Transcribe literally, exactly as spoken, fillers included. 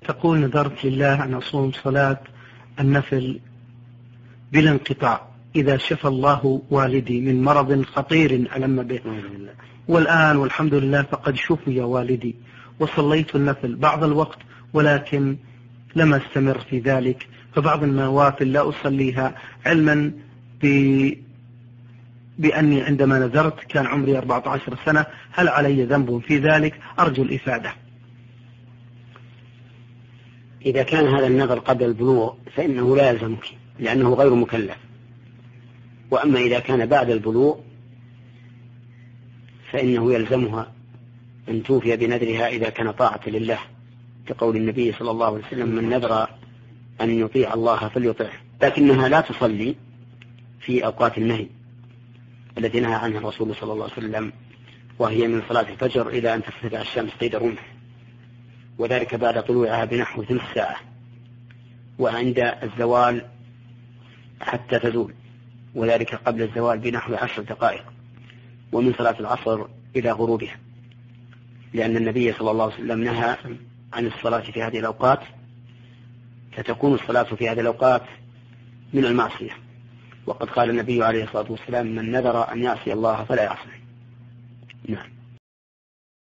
تقول: نذرت لله أن أصوم صلاة النفل بلا انقطاع إذا شفى الله والدي من مرض خطير ألم به، والآن والحمد لله فقد شفي والدي وصليت النفل بعض الوقت ولكن لم أستمر في ذلك، فبعض النوافل لا أصليها علما ب... بأني عندما نذرت كان عمري أربعة عشر سنة. هل علي ذنب في ذلك؟ أرجو الإفادة. إذا كان هذا النذر قبل البلوغ فإنه لا يلزمك لأنه غير مكلف، وأما إذا كان بعد البلوغ فإنه يلزمها أن توفي بنذرها إذا كان طاعة لله، كقول النبي صلى الله عليه وسلم: من نذر أن يطيع الله فليطعه. لكنها لا تصلي في أوقات النهي التي نهى عنها الرسول صلى الله عليه وسلم، وهي من صلاة الفجر إلى أن ترتفع الشمس قيد رمح، وذلك بعد طلوعها بنحو ثلث ساعة، وعند الزوال حتى تزول، وذلك قبل الزوال بنحو عشر دقائق، ومن صلاة العصر إلى غروبها، لأن النبي صلى الله عليه وسلم نهى عن الصلاة في هذه الأوقات، فتكون الصلاة في هذه الأوقات من المعصية، وقد قال النبي عليه الصلاة والسلام: من نذر أن يعصي الله فلا يعصيه. نعم.